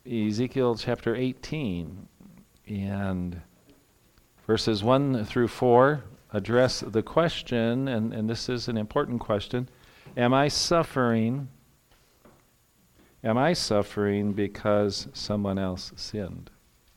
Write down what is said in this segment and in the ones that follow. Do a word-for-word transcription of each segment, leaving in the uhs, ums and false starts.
Ezekiel chapter eighteen, and verses one through four address the question, and, and this is an important question, am I suffering, am I suffering because someone else sinned?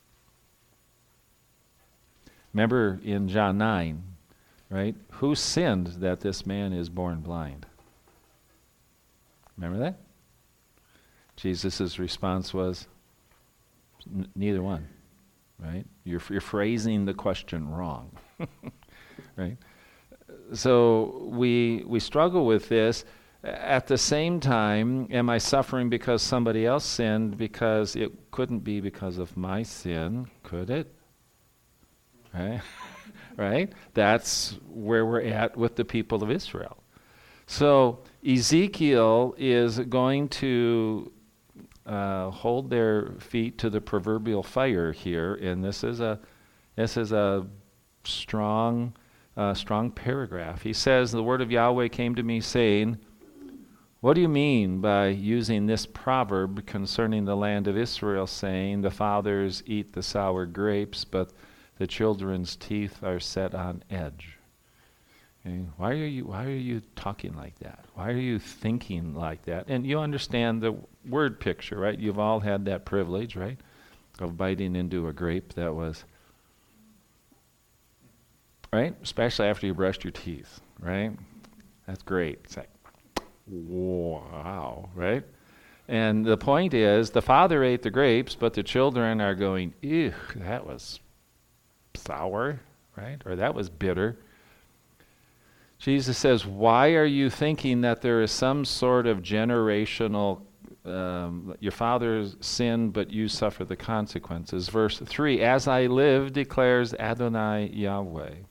Remember in John nine, right? Who sinned that this man is born blind? Remember that? Jesus' response was, N- neither one, right? You're, you're phrasing the question wrong, right? So we we struggle with this. At the same time, am I suffering because somebody else sinned? Because it couldn't be because of my sin, could it? Right? Right? That's where we're at with the people of Israel. So Ezekiel is going to Uh, hold their feet to the proverbial fire here, and this is a this is a strong uh, strong paragraph. He says, the word of Yahweh came to me saying, what do you mean by using this proverb concerning the land of Israel, saying, the fathers eat the sour grapes, but the children's teeth are set on edge? Okay, why are you why are you talking like that? Why are you thinking like that? And you understand the word picture, right? You've all had that privilege, right? Of biting into a grape that was, right? Especially after you brushed your teeth, right? That's great. It's like, wow, right? And the point is, the father ate the grapes, but the children are going, ew, that was sour, right? Or that was bitter. Jesus says, why are you thinking that there is some sort of generational, um, your father sinned, but you suffer the consequences? Verse three, as I live, declares Adonai Yahweh,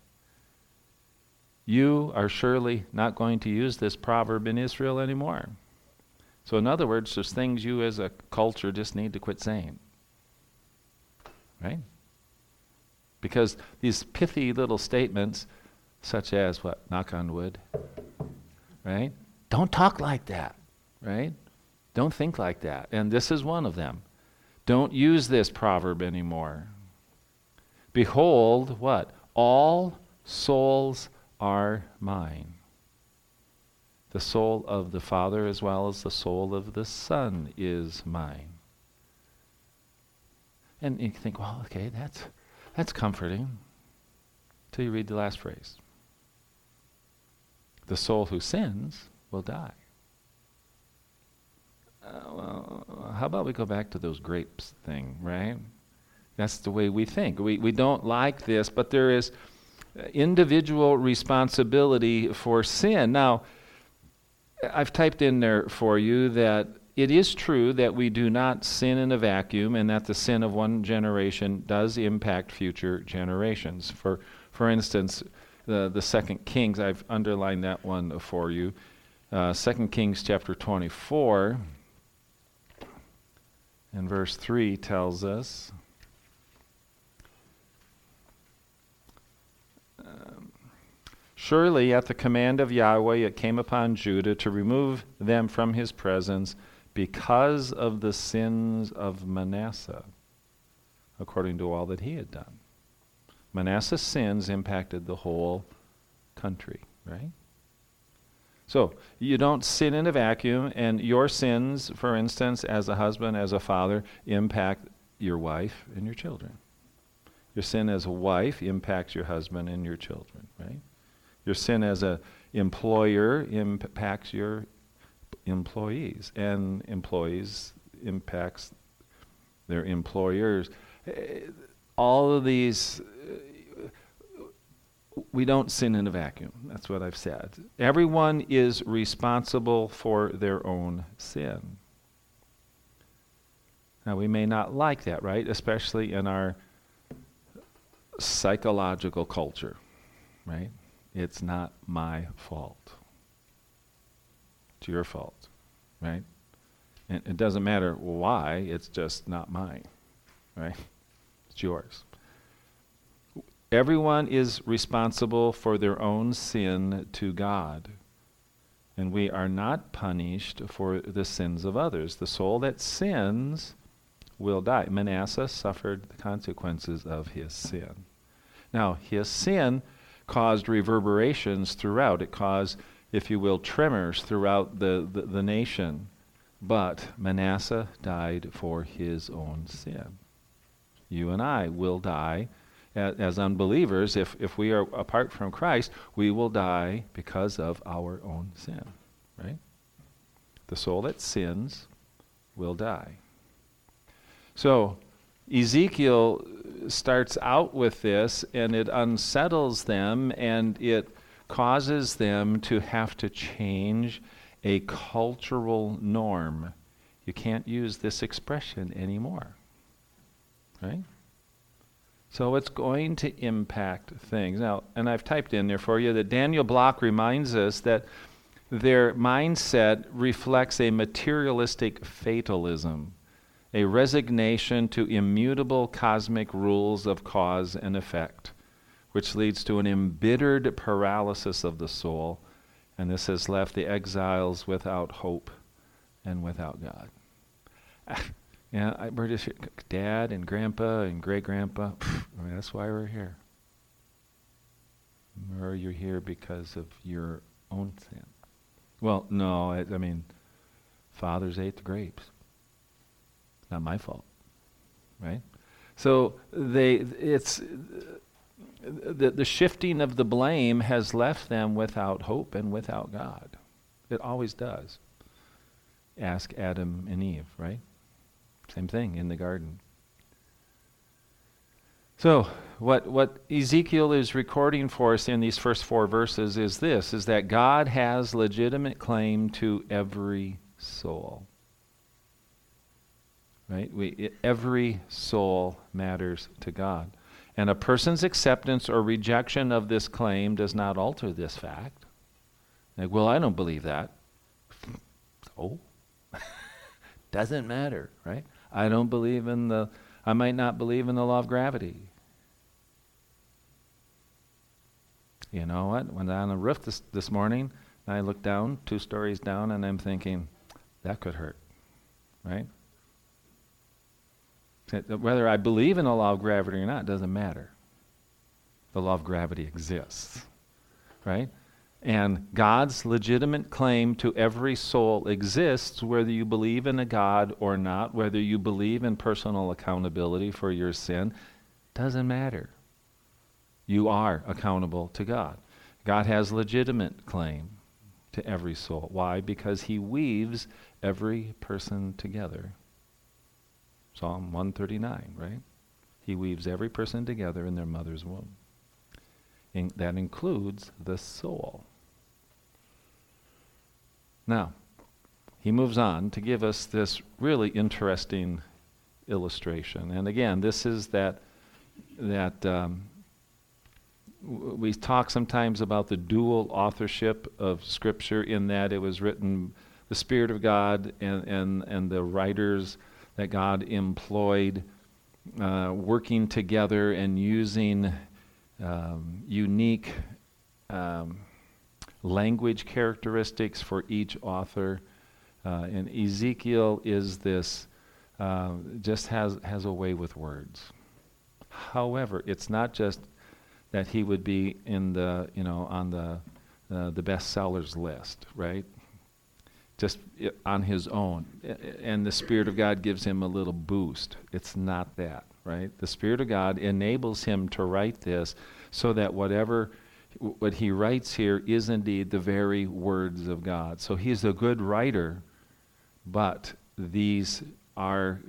you are surely not going to use this proverb in Israel anymore. So in other words, there's things you as a culture just need to quit saying. Right? Because these pithy little statements, such as what? Knock on wood. Right? Don't talk like that. Right? Don't think like that. And this is one of them. Don't use this proverb anymore. Behold, what? All souls are mine. The soul of the Father as well as the soul of the Son is mine. And you think, well, okay, that's that's comforting. Till you read the last phrase. The soul who sins will die. Uh, well, how about we go back to those grapes thing, right? That's the way we think. We we don't like this, but there is individual responsibility for sin. Now, I've typed in there for you that it is true that we do not sin in a vacuum, and that the sin of one generation does impact future generations. For for instance, the the Second Kings, I've underlined that one for you. Uh, Second Kings chapter twenty-four, and verse three tells us. Um, Surely at the command of Yahweh it came upon Judah to remove them from his presence because of the sins of Manasseh, according to all that he had done. Manasseh's sins impacted the whole country, right? So, you don't sin in a vacuum, and your sins, for instance, as a husband, as a father, impact your wife and your children. Your sin as a wife impacts your husband and your children, right? Your sin as a employer impacts your employees, and employees impacts their employers. All of these, we don't sin in a vacuum. That's what I've said. Everyone is responsible for their own sin. Now, we may not like that, right? Especially in our psychological culture, right? It's not my fault. It's your fault, right? And it doesn't matter why, it's just not mine, right? It's yours. Everyone is responsible for their own sin to God. And we are not punished for the sins of others. The soul that sins will die. Manasseh suffered the consequences of his sin. Now, his sin caused reverberations throughout. It caused, if you will, tremors throughout the, the, the nation. But Manasseh died for his own sin. You and I will die as, as unbelievers. If, if we are apart from Christ, we will die because of our own sin, right? The soul that sins will die. So Ezekiel starts out with this, and it unsettles them, and it causes them to have to change a cultural norm. You can't use this expression anymore, right? So it's going to impact things. Now, and I've typed in there for you that Daniel Block reminds us that their mindset reflects a materialistic fatalism, a resignation to immutable cosmic rules of cause and effect, which leads to an embittered paralysis of the soul, and this has left the exiles without hope and without God. Yeah, I, we're just here, Dad and Grandpa and great-grandpa, I mean, that's why we're here. Or you're here because of your own sin. Well, no, I, I mean, fathers ate the grapes. Not my fault, right? So they, it's the the shifting of the blame has left them without hope and without God. It always does. Ask Adam and Eve, right? Same thing in the garden. So what what Ezekiel is recording for us in these first four verses is this, is that God has legitimate claim to every soul. Right? We, it, every soul matters to God. And a person's acceptance or rejection of this claim does not alter this fact. Like, well, I don't believe that. So? Doesn't matter, right? I don't believe in the, I might not believe in the law of gravity. You know what? When I'm on the roof this, this morning, I look down, two stories down, and I'm thinking, that could hurt, right? Whether I believe in the law of gravity or not doesn't matter. The law of gravity exists, right? And God's legitimate claim to every soul exists whether you believe in a God or not, whether you believe in personal accountability for your sin, doesn't matter. You are accountable to God. God has legitimate claim to every soul. Why? Because he weaves every person together. Psalm one thirty-nine, right? He weaves every person together in their mother's womb. In, that includes the soul. Now, he moves on to give us this really interesting illustration. And again, this is that, that um, w- we talk sometimes about the dual authorship of Scripture, in that it was written, the Spirit of God and, and, and the writers that God employed uh, working together and using um, unique um, language characteristics for each author. Uh, and Ezekiel is this, uh, just has, has a way with words. However, it's not just that he would be in the, you know, on the, uh, the bestsellers list, right? Just on his own, and the Spirit of God gives him a little boost. It's not that, right? The Spirit of God enables him to write this so that whatever, what he writes here is indeed the very words of God. So he's a good writer, but these are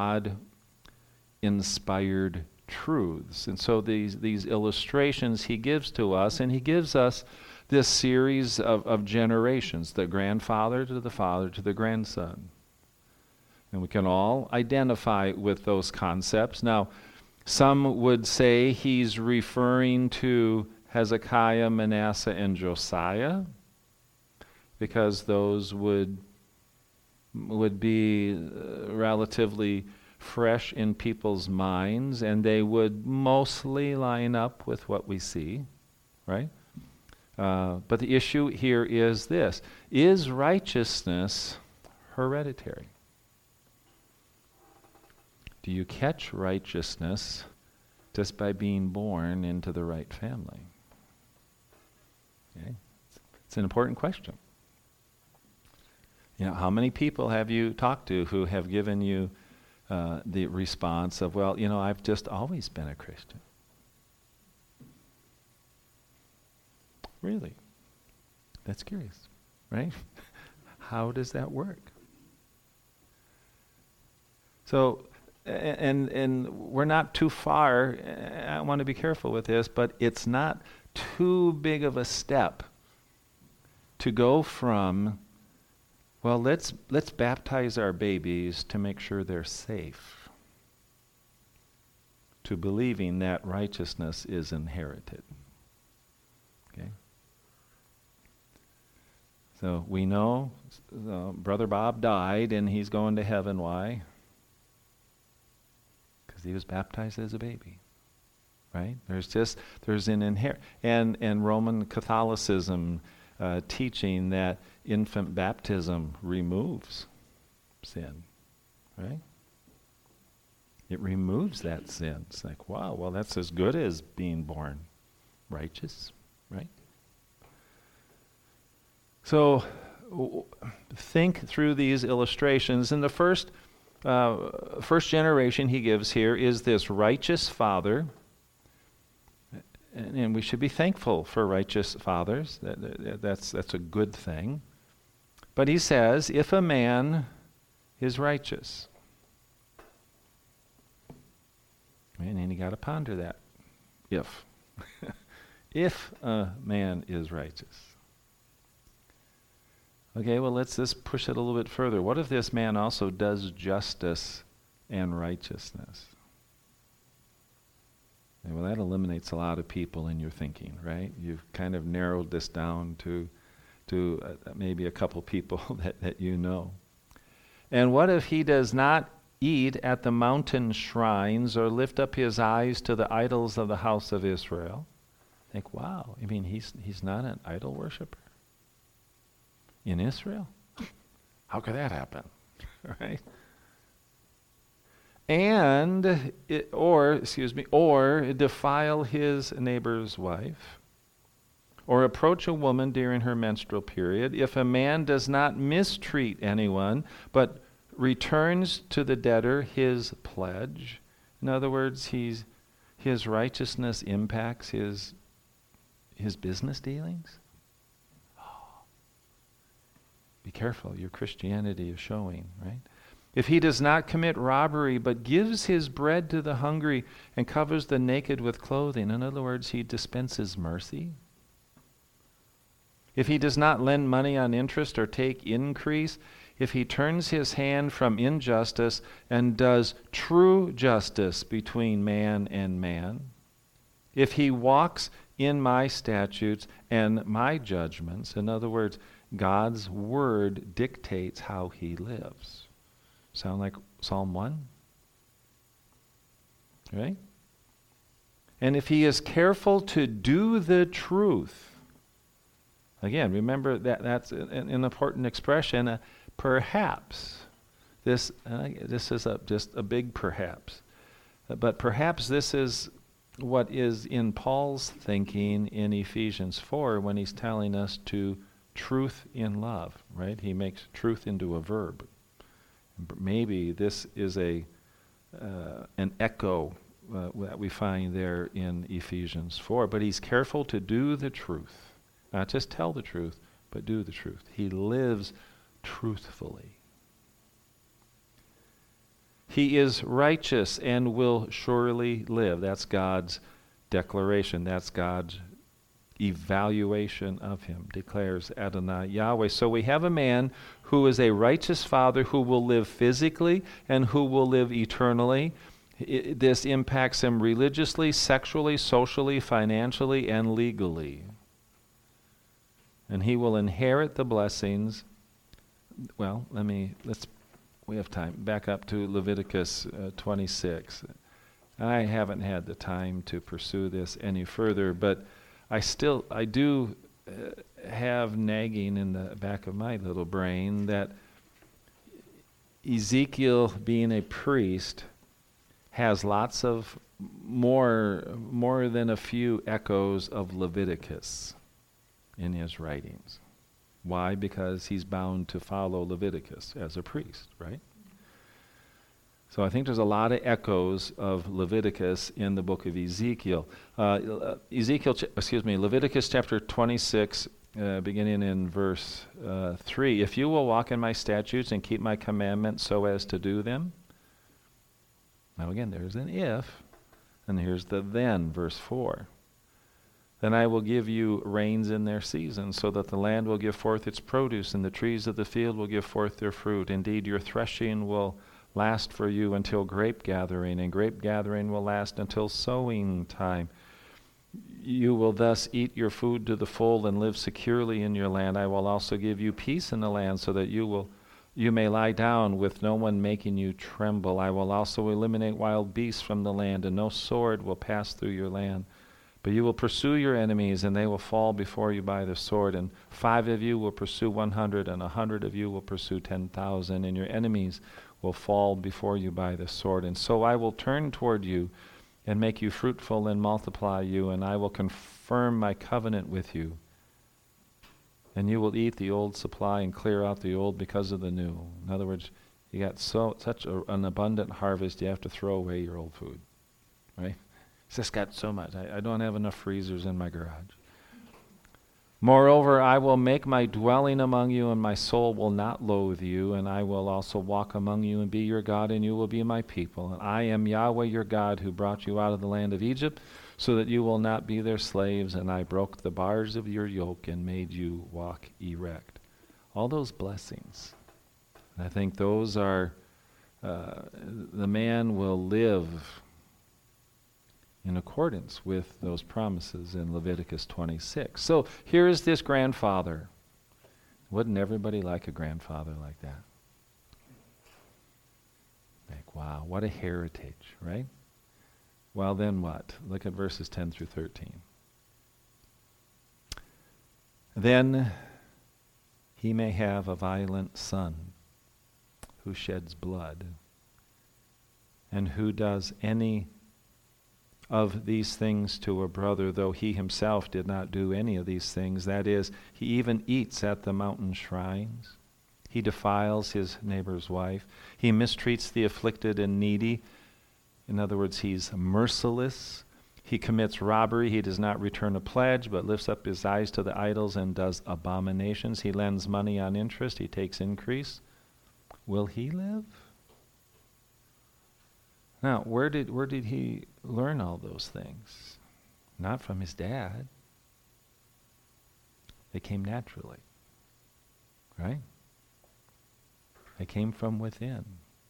God-inspired truths. And so these, these illustrations he gives to us, and he gives us this series of, of generations, the grandfather to the father to the grandson. And we can all identify with those concepts. Now, some would say he's referring to Hezekiah, Manasseh, and Josiah, because those would, would be uh, relatively fresh in people's minds, and they would mostly line up with what we see, right? Uh, but the issue here is this: is righteousness hereditary? Do you catch righteousness just by being born into the right family? Okay? It's an important question. You know, how many people have you talked to who have given you uh, the response of, well, you know, I've just always been a Christian? Really? That's curious, right? How does that work? So, and and we're not too far, I want to be careful with this, but it's not too big of a step to go from, well, let's let's baptize our babies to make sure they're safe, to believing that righteousness is inherited. Okay? So we know uh, Brother Bob died and he's going to heaven. Why? Because he was baptized as a baby. Right? There's just, there's an inherent, and, and Roman Catholicism uh, teaching that infant baptism removes sin. Right? It removes that sin. It's like, wow, well, that's as good as being born righteous. Right? So w- think through these illustrations. In the first uh, first generation he gives here is this righteous father, and, and we should be thankful for righteous fathers. That, that, that's that's a good thing. But he says, if a man is righteous, and then you got to ponder that. If if a man is righteous. Okay, well, let's just push it a little bit further. What if this man also does justice and righteousness? Okay, well, that eliminates a lot of people in your thinking, right? You've kind of narrowed this down to to uh, maybe a couple people that, that you know. And what if he does not eat at the mountain shrines or lift up his eyes to the idols of the house of Israel? Think, wow, I mean, he's he's not an idol worshiper in Israel? How could that happen? Right? And, it, or, excuse me, or defile his neighbor's wife, or approach a woman during her menstrual period. If a man does not mistreat anyone, but returns to the debtor his pledge, in other words, he's, his righteousness impacts his, his business dealings. Be careful, your Christianity is showing, right? If he does not commit robbery, but gives his bread to the hungry and covers the naked with clothing, in other words, he dispenses mercy. If he does not lend money on interest or take increase, if he turns his hand from injustice and does true justice between man and man, if he walks in my statutes and my judgments, in other words, God's word dictates how he lives. Sound like Psalm one? Right? And if he is careful to do the truth, again, remember that that's an, an important expression, uh, perhaps. This uh, this is a, just a big perhaps. Uh, but perhaps this is what is in Paul's thinking in Ephesians four when he's telling us to truth in love, right? He makes truth into a verb. Maybe this is a uh, an echo uh, that we find there in Ephesians four. But he's careful to do the truth. Not just tell the truth, but do the truth. He lives truthfully. He is righteous and will surely live. That's God's declaration. That's God's evaluation of him, declares Adonai Yahweh. So we have a man who is a righteous father who will live physically and who will live eternally. I, this impacts him religiously, sexually, socially, financially, and legally. And he will inherit the blessings. Well, let me, let's, we have time. Back up to Leviticus uh, twenty-six. I haven't had the time to pursue this any further, but I still, I do uh, have nagging in the back of my little brain that Ezekiel, being a priest, has lots of more, more than a few echoes of Leviticus in his writings. Why? Because he's bound to follow Leviticus as a priest, right? So I think there's a lot of echoes of Leviticus in the book of Ezekiel. Uh, Ezekiel, ch- excuse me, Leviticus chapter twenty-six, uh, beginning in verse uh, three. If you will walk in my statutes and keep my commandments so as to do them. Now again, there's an if, and here's the then, verse four. Then I will give you rains in their season, so that the land will give forth its produce, and the trees of the field will give forth their fruit. Indeed, your threshing will last for you until grape gathering, and grape gathering will last until sowing time. You will thus eat your food to the full and live securely in your land. I will also give you peace in the land, so that you will you may lie down with no one making you tremble. I will also eliminate wild beasts from the land, and no sword will pass through your land. But you will pursue your enemies, and they will fall before you by the sword. And five of you will pursue one hundred, and a hundred of you will pursue ten thousand, and your enemies will fall before you by the sword. And so I will turn toward you and make you fruitful and multiply you, and I will confirm my covenant with you. And you will eat the old supply and clear out the old because of the new. In other words, you got so such a, an abundant harvest, you have to throw away your old food, right? It's just got so much. I, I don't have enough freezers in my garage. Moreover, I will make my dwelling among you, and my soul will not loathe you, and I will also walk among you and be your God, and you will be my people. And I am Yahweh your God, who brought you out of the land of Egypt, so that you will not be their slaves, and I broke the bars of your yoke and made you walk erect. All those blessings. And I think those are, uh, the man will live in accordance with those promises in Leviticus twenty-six. So here is this grandfather. Wouldn't everybody like a grandfather like that? Like, wow, what a heritage, right? Well, then what? Look at verses ten through thirteen. Then he may have a violent son who sheds blood, and who does any of these things to a brother, though he himself did not do any of these things. That is, he even eats at the mountain shrines. He defiles his neighbor's wife. He mistreats the afflicted and needy. In other words, he's merciless. He commits robbery. He does not return a pledge, but lifts up his eyes to the idols and does abominations. He lends money on interest. He takes increase. Will he live? Now, where did where did he learn all those things? Not from his dad. They came naturally, right? They came from within.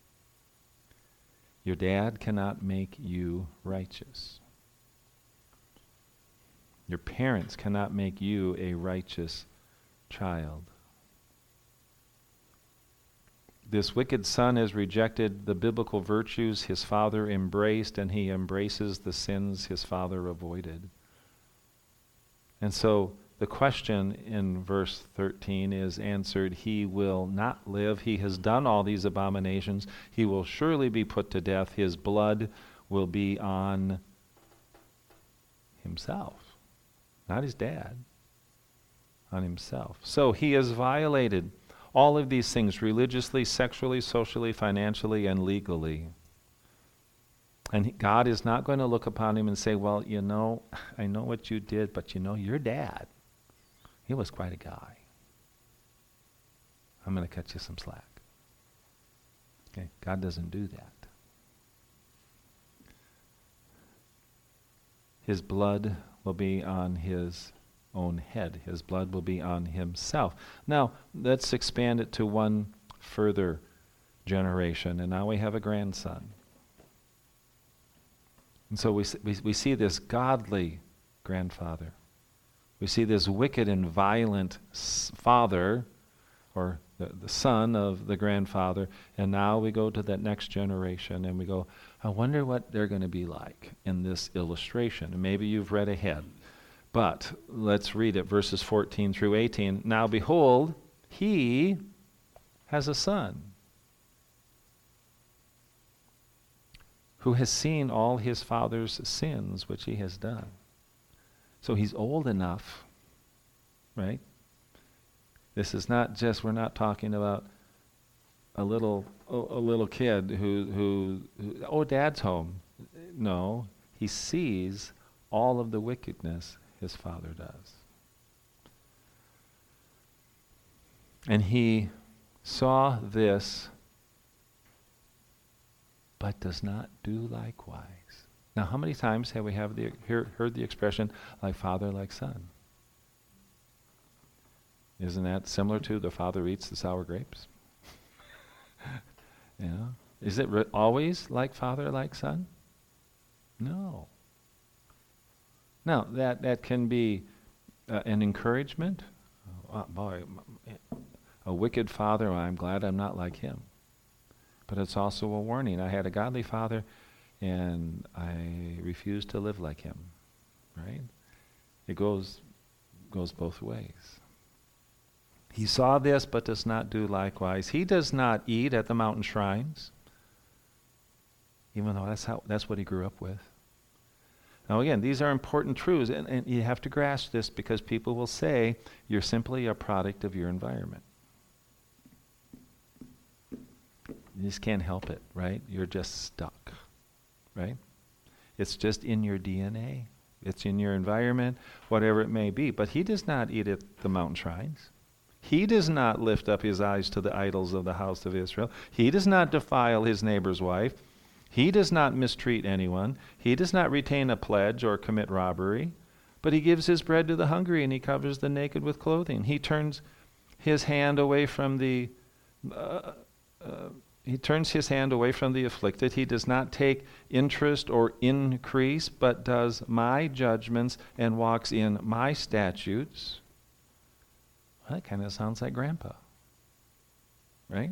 Your dad cannot make you righteous. Your parents cannot make you a righteous child. This wicked son has rejected the biblical virtues his father embraced, and he embraces the sins his father avoided. And so the question in verse thirteen is answered, he will not live. He has done all these abominations. He will surely be put to death. His blood will be on himself, not his dad, on himself. So he has violated all of these things religiously, sexually, socially, financially, and legally. And he, God is not going to look upon him and say, well, you know, I know what you did, but you know, your dad, he was quite a guy. I'm going to cut you some slack. Okay, God doesn't do that. His blood will be on his own head. His blood will be on himself. Now, let's expand it to one further generation, and now we have a grandson. And so we, we, we see this godly grandfather. We see this wicked and violent s- father, or the, the son of the grandfather, and now we go to that next generation, and we go, I wonder what they're going to be like in this illustration. And maybe you've read ahead. But let's read it, verses fourteen through eighteen. Now behold, he has a son who has seen all his father's sins which he has done. So he's old enough, right? This is not just, we're not talking about a little a, a little kid who, who, who, oh, dad's home. No, he sees all of the wickedness his father does. And he saw this, but does not do likewise. Now, how many times have we have the, hear, heard the expression, like father, like son? Isn't that similar to the father eats the sour grapes? Yeah. Is it re- always like father, like son? No. Now, that, that can be uh, an encouragement. Oh, boy, a wicked father, I'm glad I'm not like him. But it's also a warning. I had a godly father, and I refused to live like him. Right? It goes goes both ways. He saw this, but does not do likewise. He does not eat at the mountain shrines, even though that's how that's what he grew up with. Now again, these are important truths, and, and you have to grasp this because people will say you're simply a product of your environment. You just can't help it, right? You're just stuck, right? It's just in your D N A. It's in your environment, whatever it may be. But he does not eat at the mountain shrines. He does not lift up his eyes to the idols of the house of Israel. He does not defile his neighbor's wife. He does not mistreat anyone. He does not retain a pledge or commit robbery. But he gives his bread to the hungry, and he covers the naked with clothing. He turns his hand away from the... Uh, uh, He turns his hand away from the afflicted. He does not take interest or increase, but does my judgments and walks in my statutes. Well, that kind of sounds like Grandpa, right?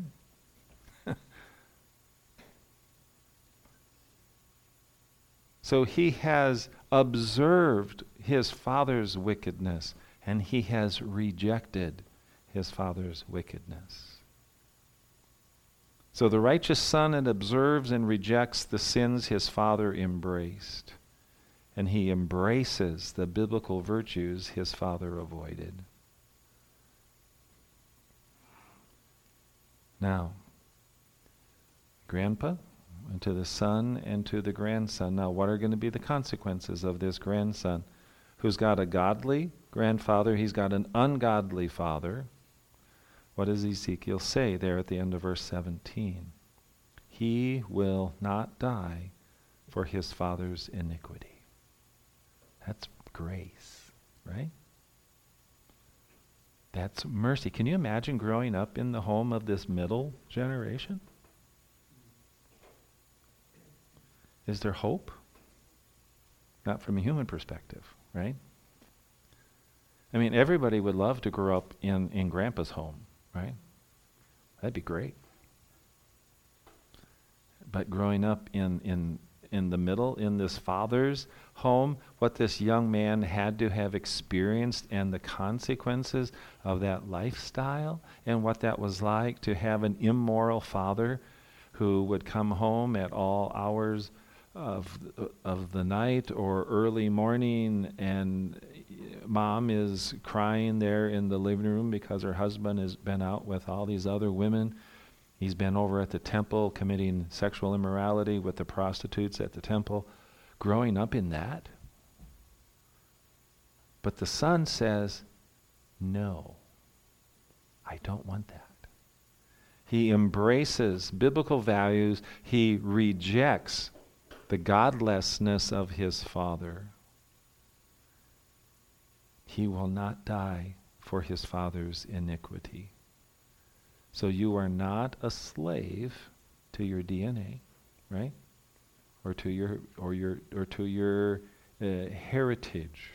So he has observed his father's wickedness, and he has rejected his father's wickedness. So the righteous son it observes and rejects the sins his father embraced, and he embraces the biblical virtues his father avoided. Now, grandpa, and to the son and to the grandson. Now, what are going to be the consequences of this grandson who's got a godly grandfather? He's got an ungodly father. What does Ezekiel say there at the end of verse seventeen? He will not die for his father's iniquity. That's grace, right? That's mercy. Can you imagine growing up in the home of this middle generation? Is there hope? Not from a human perspective, right? I mean, everybody would love to grow up in, in Grandpa's home, right? That'd be great. But growing up in, in, in the middle, in this father's home, what this young man had to have experienced and the consequences of that lifestyle and what that was like to have an immoral father who would come home at all hours of of the night or early morning, and mom is crying there in the living room because her husband has been out with all these other women. He's been over at the temple committing sexual immorality with the prostitutes at the temple, growing up in that. But the son says, no, I don't want that. He embraces biblical values. He rejects the godlessness of his father. He will not die for his father's iniquity. So you are not a slave to your D N A, right? Or to your or your or to your uh, heritage.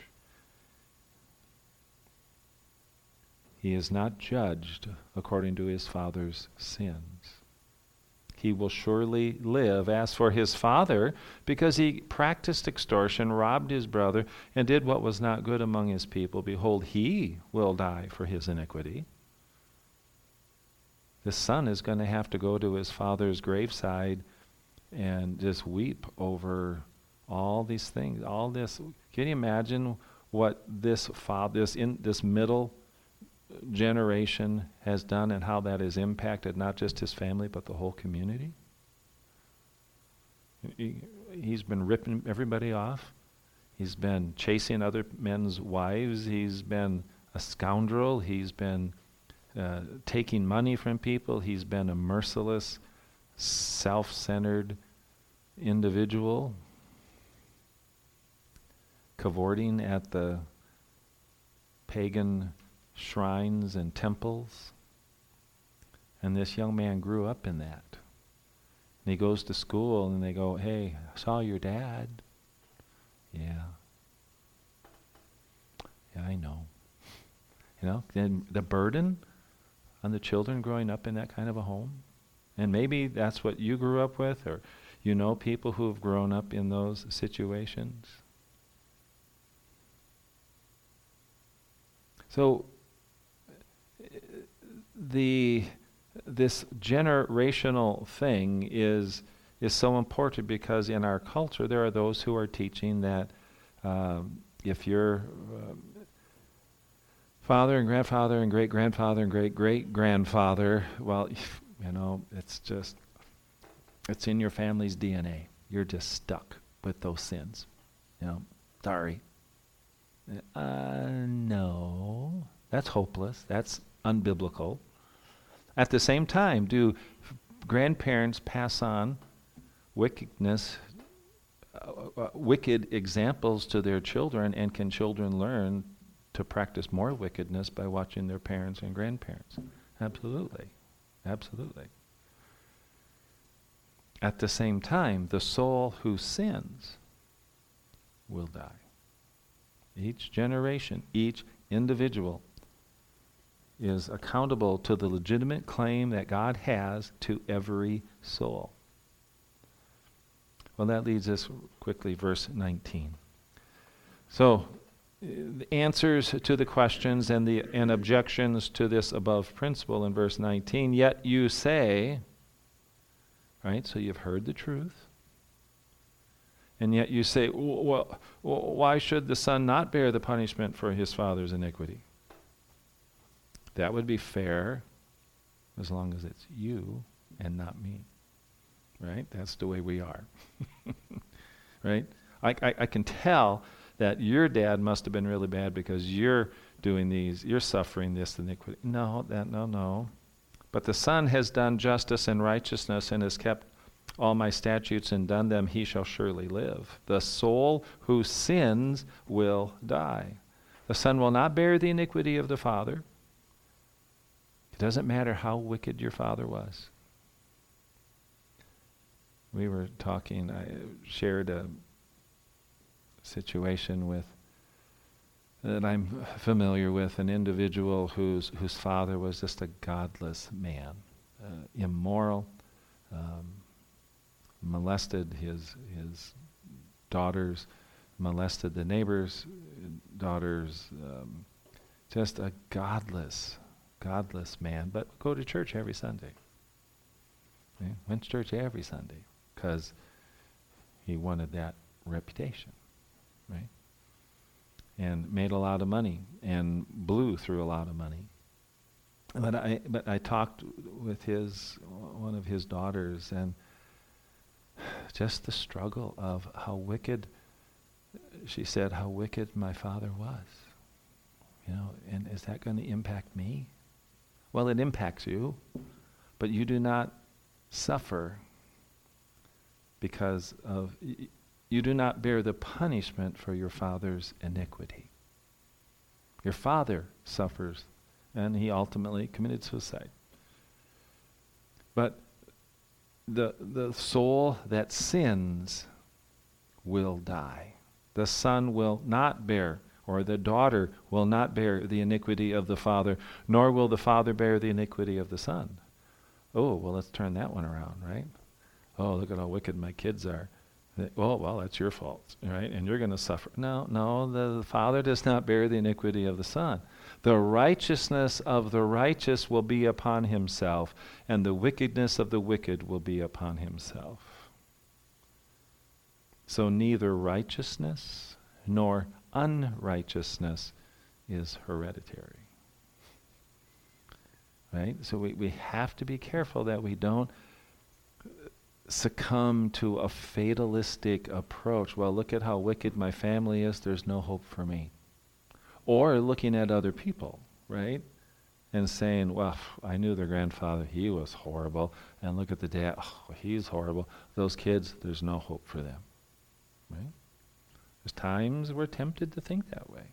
He is not judged according to his father's sins. He will surely live. As for his father, because he practiced extortion, robbed his brother, and did what was not good among his people, behold, he will die for his iniquity. The son is going to have to go to his father's graveside and just weep over all these things, all this. Can you imagine what this father, this in this middle generation has done, and how that has impacted not just his family but the whole community? He, he's been ripping everybody off. He's been chasing other men's wives. He's been a scoundrel. He's been uh, taking money from people. He's been a merciless, self-centered individual, cavorting at the pagan shrines and temples. And this young man grew up in that. And he goes to school and they go, "Hey, I saw your dad." Yeah. Yeah, I know. You know, then the burden on the children growing up in that kind of a home. And maybe that's what you grew up with, or you know people who have grown up in those situations. So the this generational thing is is so important, because in our culture there are those who are teaching that um, if your uh, father and grandfather and great grandfather and great great grandfather, well, you know, it's just it's in your family's D N A. You're just stuck with those sins. You know, sorry. Uh, no, that's hopeless. That's unbiblical. At the same time, do f- grandparents pass on wickedness, uh, uh, wicked examples to their children, and can children learn to practice more wickedness by watching their parents and grandparents? Absolutely. Absolutely. At the same time, the soul who sins will die. Each generation, each individual is accountable to the legitimate claim that God has to every soul. Well, that leads us quickly, verse nineteen. So, uh, the answers to the questions and the and objections to this above principle in verse nineteen. Yet you say, right? So you've heard the truth. And yet you say, well, why should the son not bear the punishment for his father's iniquity? That would be fair as long as it's you and not me. Right? That's the way we are. Right? I, I, I can tell that your dad must have been really bad because you're doing these, you're suffering this iniquity. No, that no, no. But the son has done justice and righteousness and has kept all my statutes and done them, he shall surely live. The soul who sins will die. The son will not bear the iniquity of the father. It doesn't matter how wicked your father was. We were talking, I shared a situation with that I'm familiar with, an individual whose whose father was just a godless man, uh, immoral, um, molested his his daughters, molested the neighbors' daughters, um, just a godless, godless man, but go to church every Sunday. Yeah, went to church every Sunday because he wanted that reputation, right? And made a lot of money and blew through a lot of money. But I but I talked with his one of his daughters, and just the struggle of how wicked, she said, how wicked my father was. You know, and is that going to impact me? Well, it impacts you, but you do not suffer because of, y- you do not bear the punishment for your father's iniquity. Your father suffers, and he ultimately committed suicide. But The the soul that sins will die. The son will not bear, or the daughter will not bear the iniquity of the father, nor will the father bear the iniquity of the son. Oh, well, let's turn that one around, right? Oh, look at how wicked my kids are. Oh, well, that's your fault, right? And you're going to suffer. No, no, the, the father does not bear the iniquity of the son. The righteousness of the righteous will be upon himself, and the wickedness of the wicked will be upon himself. So neither righteousness nor unrighteousness is hereditary. Right? So we, we have to be careful that we don't succumb to a fatalistic approach. Well, look at how wicked my family is, there's no hope for me. Or looking at other people, right? And saying, well, I knew their grandfather, he was horrible. And look at the dad, oh, he's horrible. Those kids, there's no hope for them. Right? There's times we're tempted to think that way.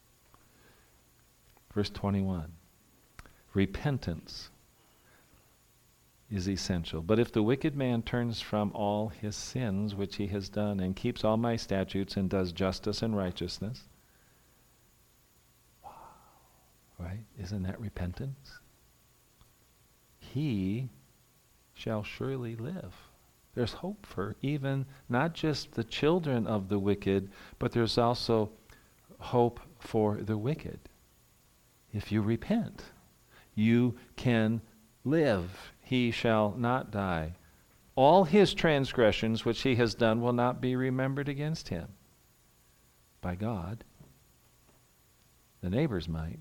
Verse twenty-one. Repentance is essential. But if the wicked man turns from all his sins which he has done and keeps all my statutes and does justice and righteousness, wow, right? Isn't that repentance? He shall surely live. There's hope for even not just the children of the wicked, but there's also hope for the wicked. If you repent, you can live. He shall not die. All his transgressions which he has done will not be remembered against him by God. The neighbors might,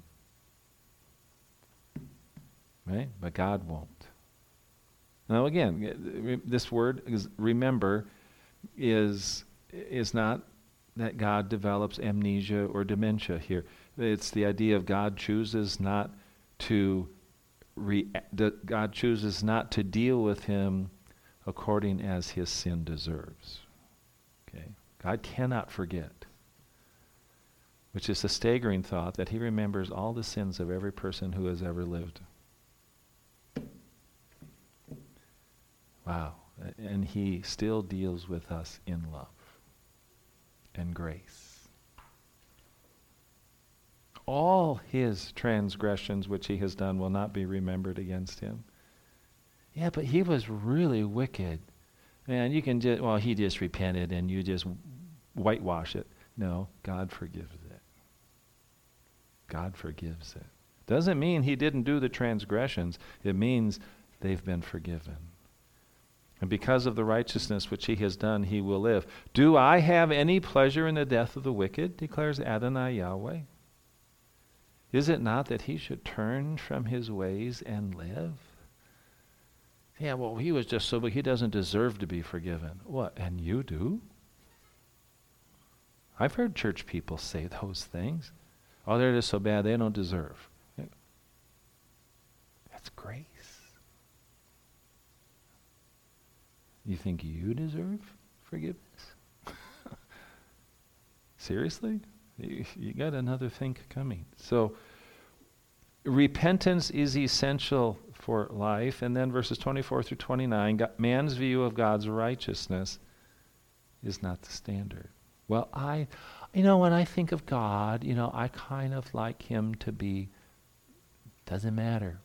right? But God won't. Now again, this word is remember is is not that God develops amnesia or dementia here. It's the idea of God chooses not to re- God chooses not to deal with him according as his sin deserves. Okay? God cannot forget. Which is a staggering thought that he remembers all the sins of every person who has ever lived. Wow. And he still deals with us in love and grace. All his transgressions which he has done will not be remembered against him. Yeah, but he was really wicked. Man, you can just, well, he just repented and you just whitewash it. No, God forgives it. God forgives it. Doesn't mean he didn't do the transgressions. It means they've been forgiven. And because of the righteousness which he has done, he will live. Do I have any pleasure in the death of the wicked, declares Adonai Yahweh? Is it not that he should turn from his ways and live? Yeah, well, he was just so, but he doesn't deserve to be forgiven. What, and you do? I've heard church people say those things. Oh, they're just so bad, they don't deserve. That's grace. You think you deserve forgiveness? Seriously? You, you got another think coming. So, repentance is essential for life. And then verses twenty-four through twenty-nine, God, man's view of God's righteousness is not the standard. Well, I, you know, when I think of God, you know, I kind of like him to be, doesn't matter.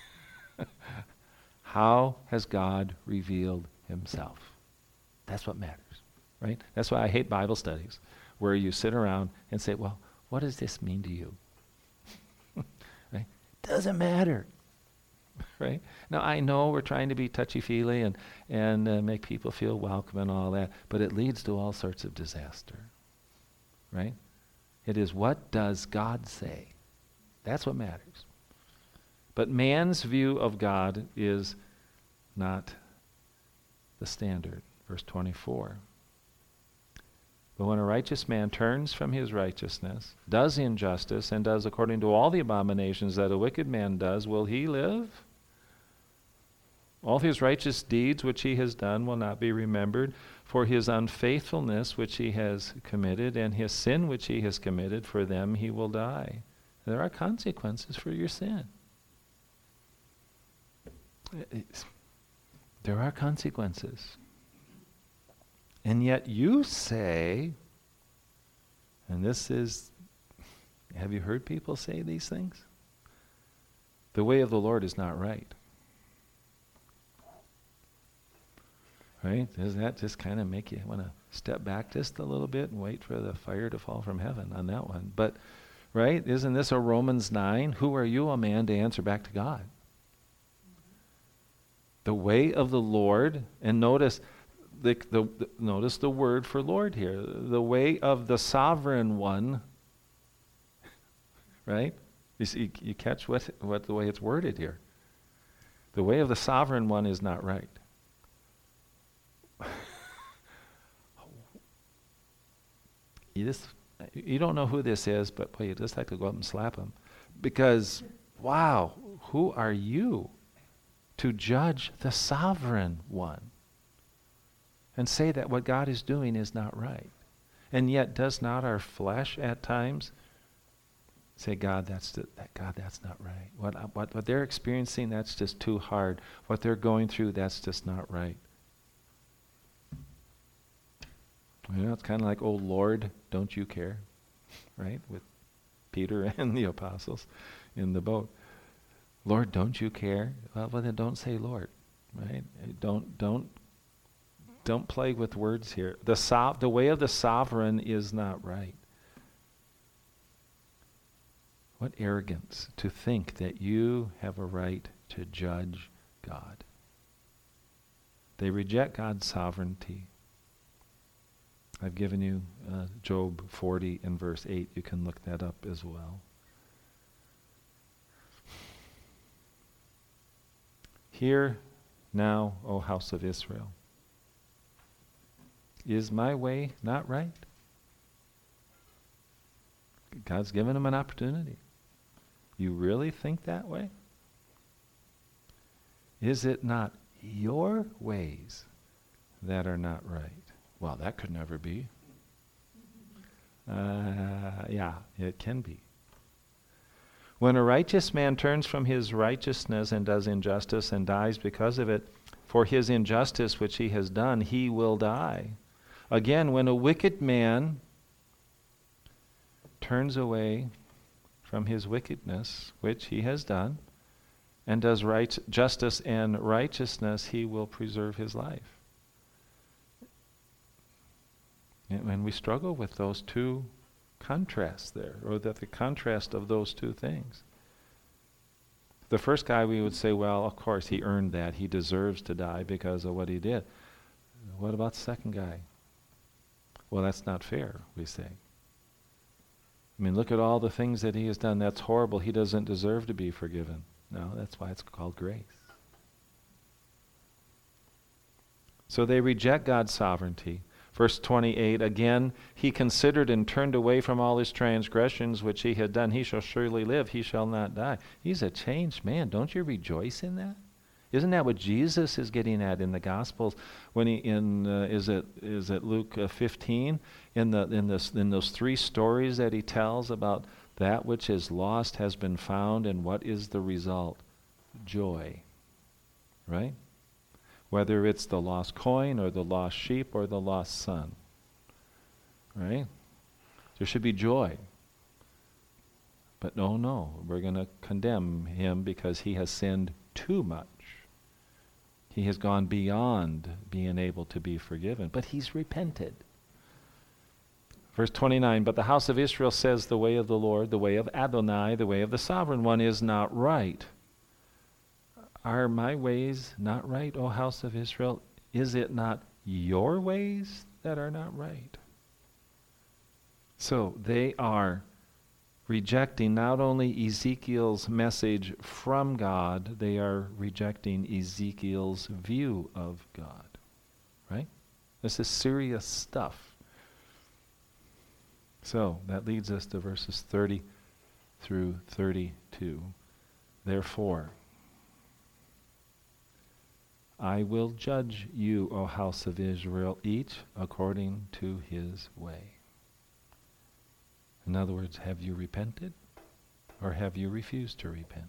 How has God revealed himself? That's what matters, right? That's why I hate Bible studies, where you sit around and say, well, what does this mean to you? Right? Doesn't matter, right? Now, I know we're trying to be touchy-feely and, and uh, make people feel welcome and all that, but it leads to all sorts of disaster, right? It is, what does God say? That's what matters. But man's view of God is not the standard. Verse twenty-four. But when a righteous man turns from his righteousness, does injustice, and does according to all the abominations that a wicked man does, will he live? All his righteous deeds which he has done will not be remembered, for his unfaithfulness which he has committed, and his sin which he has committed, for them he will die. There are consequences for your sin. It's, there are consequences. And yet you say, and this is, have you heard people say these things? The way of the Lord is not right. Right? Does that just kind of make you want to step back just a little bit and wait for the fire to fall from heaven on that one? But, right, isn't this a Romans nine? Who are you, a man, to answer back to God? The way of the Lord, and notice the, the, the notice the word for Lord here. The way of the sovereign one. Right? You see, you catch what what the way it's worded here. The way of the sovereign one is not right. You just you don't know who this is, but boy, you just like to go up and slap him, because wow, who are you to judge the sovereign one and say that what God is doing is not right? And yet, does not our flesh at times say, God, that's the, that God, that's not right. What, what what they're experiencing, that's just too hard. What they're going through, that's just not right. You know, it's kind of like, oh Lord, don't you care, right? With Peter and the apostles in the boat. Lord, don't you care? Well, well then don't say Lord, right? Don't don't don't play with words here. The so- the way of the sovereign is not right. What arrogance to think that you have a right to judge God. They reject God's sovereignty. I've given you uh, Job forty and verse eight. You can look that up as well. Hear now, O house of Israel. Is my way not right? God's given him an opportunity. You really think that way? Is it not your ways that are not right? Well, that could never be. Uh, yeah, it can be. When a righteous man turns from his righteousness and does injustice and dies because of it, for his injustice which he has done, he will die. Again, when a wicked man turns away from his wickedness, which he has done, and does right justice and righteousness, he will preserve his life. And when we struggle with those two contrasts there, or that the contrast of those two things. The first guy, we would say, well, of course, he earned that. He deserves to die because of what he did. What about the second guy? Well, that's not fair, we say. I mean, look at all the things that he has done. That's horrible. He doesn't deserve to be forgiven. No, that's why it's called grace. So they reject God's sovereignty. Verse twenty-eight, again, he considered and turned away from all his transgressions which he had done. He shall surely live. He shall not die. He's a changed man. Don't you rejoice in that? Isn't that what Jesus is getting at in the Gospels when he in uh, is it is it Luke uh, fifteen in the in this in those three stories that he tells about that which is lost has been found, and what is the result? Joy. Right? Whether it's the lost coin or the lost sheep or the lost son. Right? There should be joy. But no, no, we're going to condemn him because he has sinned too much. He has gone beyond being able to be forgiven, but he's repented. Verse twenty-nine, but the house of Israel says the way of the Lord, the way of Adonai, the way of the sovereign one is not right. Are my ways not right, O house of Israel? Is it not your ways that are not right? So they are rejecting not only Ezekiel's message from God, they are rejecting Ezekiel's view of God. Right? This is serious stuff. So that leads us to verses thirty through thirty-two. Therefore, I will judge you, O house of Israel, each according to his way. In other words, have you repented or have you refused to repent?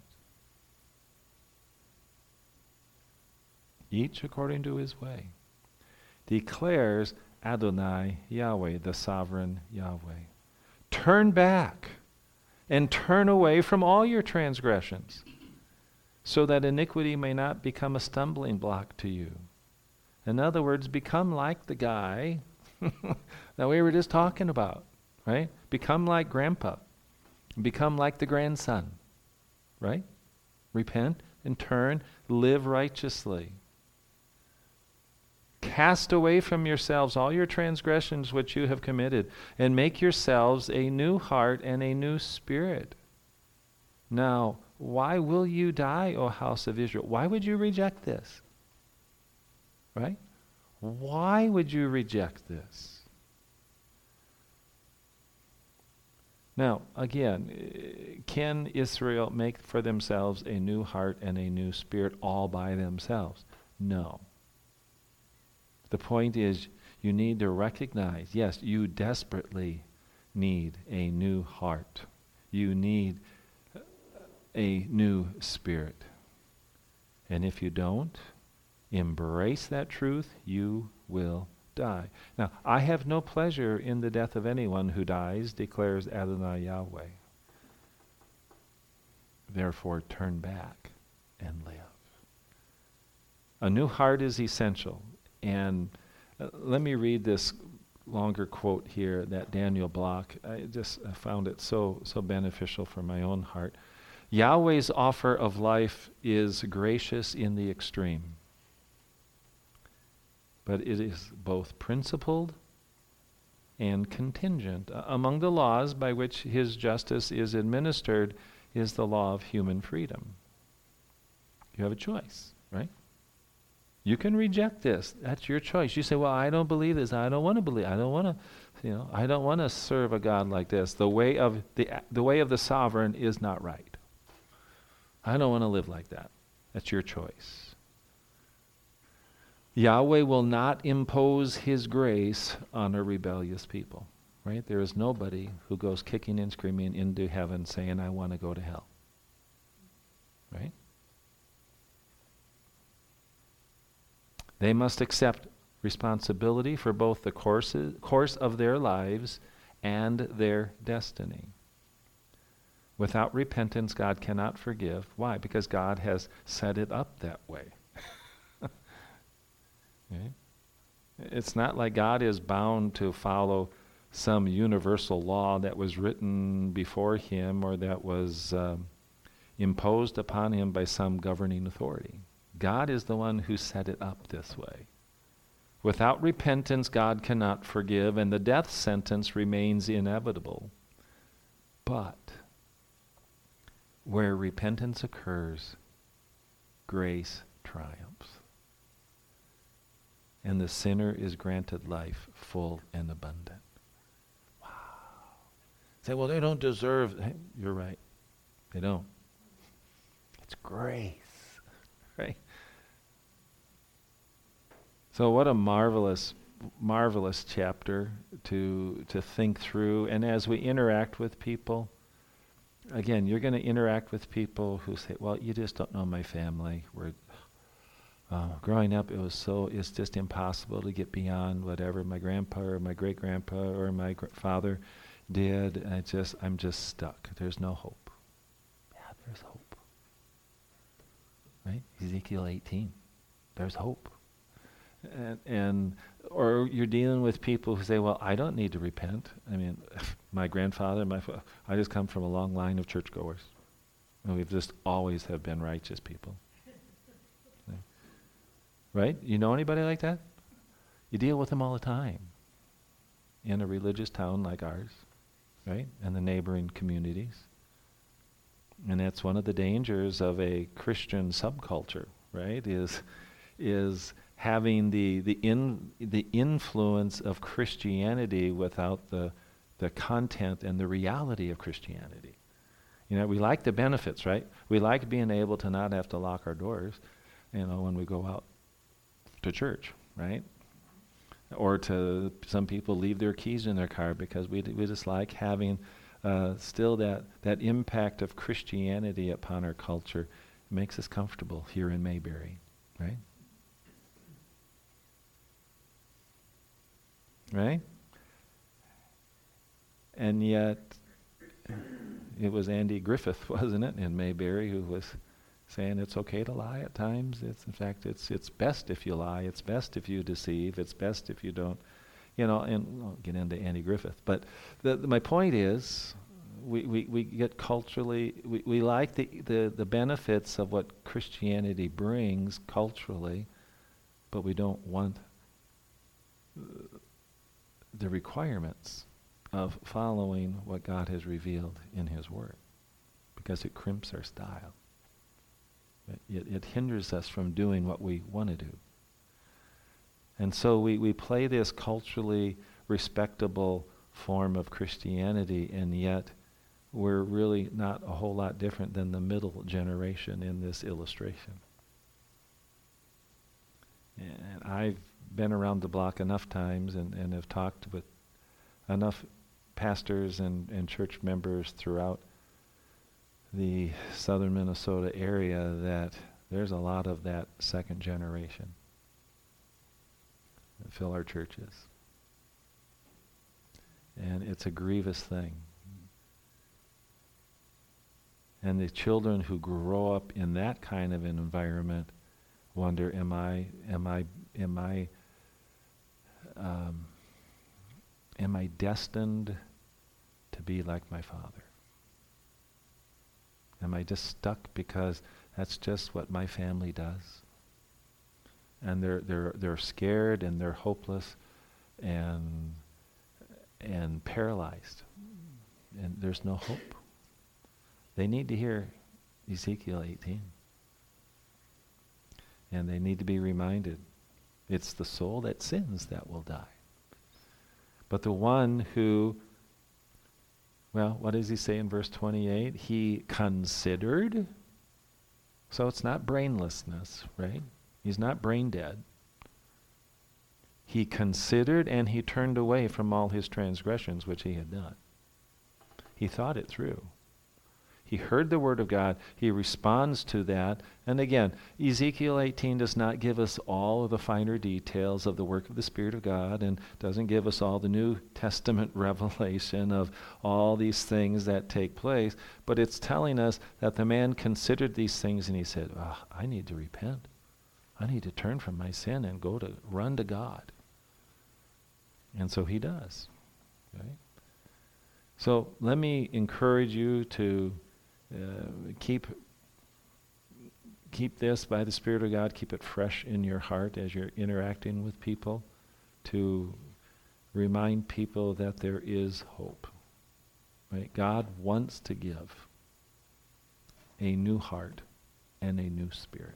Each according to his way. Declares Adonai Yahweh, the sovereign Yahweh. Turn back and turn away from all your transgressions, so that iniquity may not become a stumbling block to you. In other words, become like the guy that we were just talking about, right? Become like grandpa. Become like the grandson, right? Repent and turn, live righteously. Cast away from yourselves all your transgressions which you have committed, and make yourselves a new heart and a new spirit. Now, why will you die, O house of Israel? Why would you reject this? Right? Why would you reject this? Now, again, can Israel make for themselves a new heart and a new spirit all by themselves? No. The point is, you need to recognize, yes, you desperately need a new heart. You need a new spirit. And if you don't embrace that truth, you will die. Now, I have no pleasure in the death of anyone who dies, declares Adonai Yahweh. Therefore, turn back and live. A new heart is essential. And uh, let me read this longer quote here that Daniel Block, I just I found it so so beneficial for my own heart. Yahweh's offer of life is gracious in the extreme, but it is both principled and contingent. Uh, among the laws by which his justice is administered is the law of human freedom. You have a choice, right? You can reject this. That's your choice. You say, well, I don't believe this. I don't want to believe. I don't want to, you know, I don't want to serve a God like this. The way of the the way of the sovereign is not right. I don't want to live like that. That's your choice. Yahweh will not impose his grace on a rebellious people, right? There is nobody who goes kicking and screaming into heaven saying, I want to go to hell, right? They must accept responsibility for both the courses, course of their lives and their destiny. Without repentance, God cannot forgive. Why? Because God has set it up that way. Okay? It's not like God is bound to follow some universal law that was written before him or that was um, imposed upon him by some governing authority. God is the one who set it up this way. Without repentance, God cannot forgive, and the death sentence remains inevitable. But where repentance occurs, grace triumphs. And the sinner is granted life full and abundant. Wow. Say, well, they don't deserve. Hey, you're right. They don't. It's grace. Right? So what a marvelous, marvelous chapter to to think through. And as we interact with people, again, you're going to interact with people who say, well, you just don't know my family. We're, uh, growing up, it was so, it's just impossible to get beyond whatever my grandpa or my great-grandpa or my gr- father did. And I just, I'm just stuck. There's no hope. Yeah, there's hope. Right? Ezekiel eighteen. There's hope. And, and or you're dealing with people who say, well, I don't need to repent. I mean, my grandfather, my fa- I just come from a long line of churchgoers. And we've just always have been righteous people. Right? You know anybody like that? You deal with them all the time in a religious town like ours, right? And the neighboring communities. And that's one of the dangers of a Christian subculture, right? Is is having the the in the influence of Christianity without the the content and the reality of Christianity. You know, we like the benefits, right? We like being able to not have to lock our doors, you know, when we go out to church, right? Or to some people leave their keys in their car because we we just like having uh, still that that impact of Christianity upon our culture. It makes us comfortable here in Mayberry, right? Right? And yet, it was Andy Griffith, wasn't it, in Mayberry, who was saying it's okay to lie at times. It's in fact, it's it's best if you lie. It's best if you deceive. It's best if you don't, you know. And I'll get into Andy Griffith, but the, the, my point is, we, we, we get culturally, we, we like the, the the benefits of what Christianity brings culturally, but we don't want the requirements of following what God has revealed in His Word, because it crimps our style. It, it hinders us from doing what we want to do. And so we, we play this culturally respectable form of Christianity, and yet we're really not a whole lot different than the middle generation in this illustration. And I've been around the block enough times and, and have talked with enough pastors and, and church members throughout the southern Minnesota area that there's a lot of that second generation that fill our churches. And it's a grievous thing. And the children who grow up in that kind of an environment wonder, am I, am I, am I, um, am I destined to be like my father? Am I just stuck because that's just what my family does? And they're they're they're scared and they're hopeless and and paralyzed. And there's no hope. They need to hear Ezekiel eighteen. And they need to be reminded, it's the soul that sins that will die. But the one who, well, what does he say in verse twenty-eight? He considered. So it's not brainlessness, right? He's not brain dead. He considered and he turned away from all his transgressions which he had done. He thought it through. He heard the word of God. He responds to that. And again, Ezekiel eighteen does not give us all of the finer details of the work of the Spirit of God, and doesn't give us all the New Testament revelation of all these things that take place. But it's telling us that the man considered these things and he said, oh, I need to repent. I need to turn from my sin and go to run to God. And so he does. Right? So let me encourage you to Uh, keep keep this by the Spirit of God, keep it fresh in your heart as you're interacting with people, to remind people that there is hope. Right? God wants to give a new heart and a new spirit.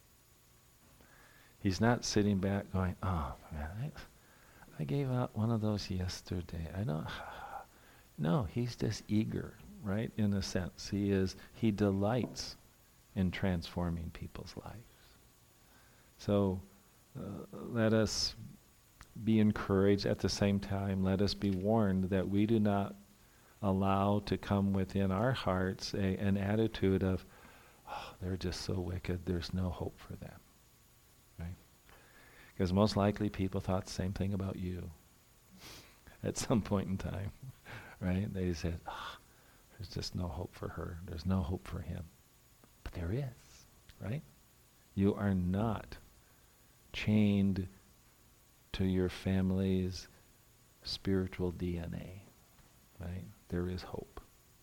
He's not sitting back going, oh man, I, I gave out one of those yesterday. I don't. No, he's just eager. Right, in a sense, he is. He delights in transforming people's lives. So uh, let us be encouraged. At the same time, let us be warned that we do not allow to come within our hearts a, an attitude of, oh, they're just so wicked, there's no hope for them. Right? Because most likely people thought the same thing about you at some point in time. Right? They said, oh, there's just no hope for her. There's no hope for him. But there is, right? You are not chained to your family's spiritual D N A, right? There is hope.